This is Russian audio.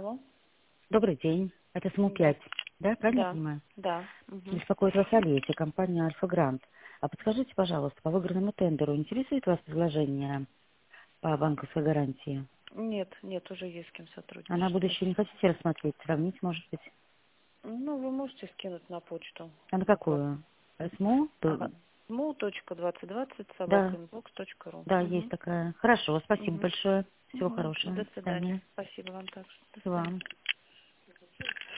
Алло. Добрый день. Это СМУ-5, да? Правильно я Да, понимаю? да. Угу. Беспокоит вас Олеся, компания «Альфа-Грант». А подскажите, пожалуйста, по выигранному тендеру интересует вас предложение по банковской гарантии? Нет, нет, уже есть с кем А на сотрудничать. будущее не Спасибо. хотите рассмотреть, сравнить, может быть? Ну, вы можете скинуть на почту А на заказ. какую? СМУ? Ага. mu.2020 Да, собакаinbox.ru. да, есть Угу. такая. Хорошо, спасибо Угу. большое. Всего Угу. хорошего. До До свидания. свидания. Спасибо вам также. До И свидания. вам.